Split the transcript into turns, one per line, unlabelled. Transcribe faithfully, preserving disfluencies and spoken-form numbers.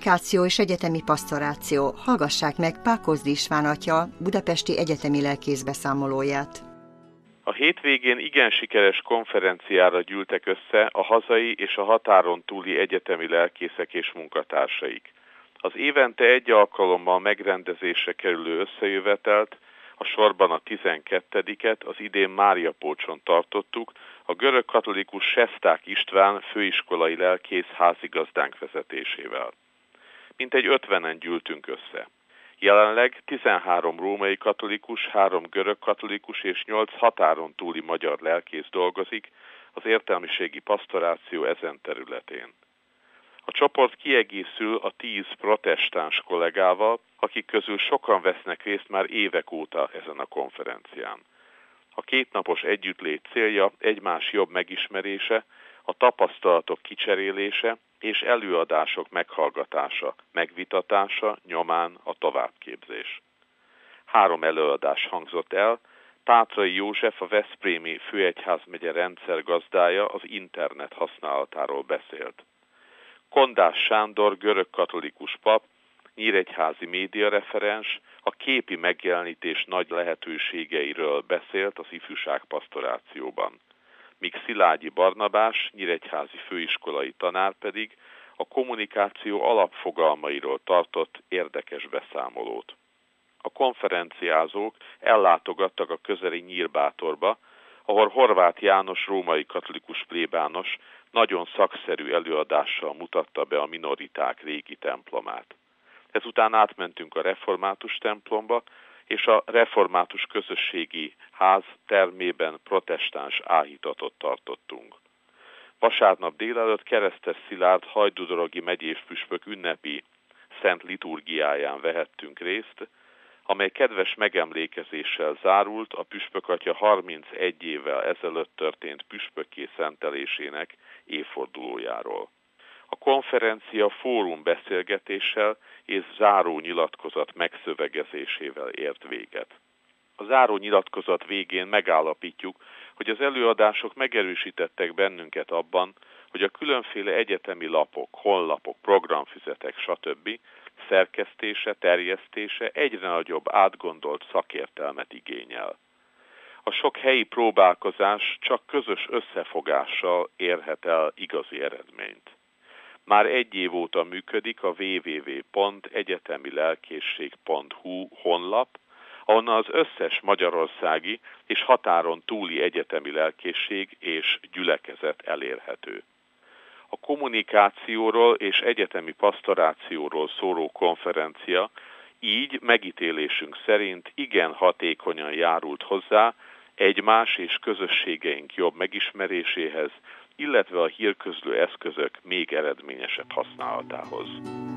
Kommunikáció és egyetemi pastoráció. Hallgassák meg Pákozdi István atya budapesti egyetemi lelkész beszámolóját.
A hétvégén igen sikeres konferenciára gyűltek össze a hazai és a határon túli egyetemi lelkészek és munkatársaik. Az évente egy alkalommal megrendezésre kerülő összejövetelt, a sorban a tizenkettediket az idén Máriapócson tartottuk, a görögkatolikus Sesták István főiskolai lelkész házigazdánk vezetésével. Mintegy ötvenen gyűltünk össze. Jelenleg tizenhárom római katolikus, három görög katolikus és nyolc határon túli magyar lelkész dolgozik az értelmiségi pastoráció ezen területén. A csoport kiegészül a tíz protestáns kollégával, akik közül sokan vesznek részt már évek óta ezen a konferencián. A kétnapos együttlét célja egymás jobb megismerése, a tapasztalatok kicserélése és előadások meghallgatása, megvitatása, nyomán a továbbképzés. Három előadás hangzott el, Tátrai József, a veszprémi főegyházmegye rendszergazdája az internet használatáról beszélt. Kondás Sándor, görögkatolikus pap, nyíregyházi médiareferens, a képi megjelenítés nagy lehetőségeiről beszélt az ifjúság pastorációban. Míg Szilágyi Barnabás, nyíregyházi főiskolai tanár pedig a kommunikáció alapfogalmairól tartott érdekes beszámolót. A konferenciázók ellátogattak a közeli Nyírbátorba, ahol Horváth János római katolikus plébános nagyon szakszerű előadással mutatta be a minoriták régi templomát. Ezután átmentünk a református templomba, és a református közösségi ház termében protestáns áhítatot tartottunk. Vasárnap délelőtt Keresztes Szilárd hajdúdorogi megyés püspök ünnepi szent liturgiáján vehettünk részt, amely kedves megemlékezéssel zárult a püspökatya harmincegy évvel ezelőtt történt püspökké szentelésének évfordulójáról. A konferencia fórum beszélgetéssel és záró nyilatkozat megszövegezésével ért véget. A záró nyilatkozat végén megállapítjuk, hogy az előadások megerősítettek bennünket abban, hogy a különféle egyetemi lapok, honlapok, programfüzetek, stb. Szerkesztése, terjesztése egyre nagyobb átgondolt szakértelmet igényel. A sok helyi próbálkozás csak közös összefogással érhet el igazi eredményt. Már egy év óta működik a double-u double-u double-u pont egyetemi lelkészség pont hu honlap, ahonnan az összes magyarországi és határon túli egyetemi lelkészség és gyülekezet elérhető. A kommunikációról és egyetemi pastorációról szóló konferencia így megítélésünk szerint igen hatékonyan járult hozzá egymás és közösségeink jobb megismeréséhez, illetve a hírközlő eszközök még eredményesebb használatához.